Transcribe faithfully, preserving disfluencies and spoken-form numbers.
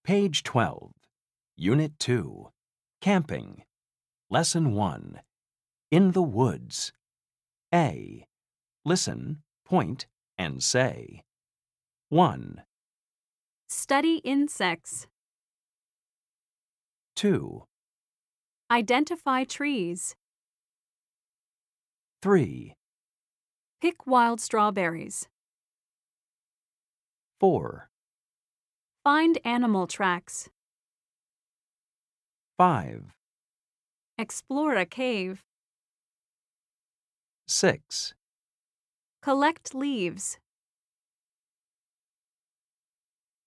Page twelve, Unit two, Camping, Lesson one, In the Woods. A. Listen, point, and say. one, Study insects. two, Identify trees. three, Pick wild strawberries. four, Find animal tracks. five, Explore a cave. six, Collect leaves.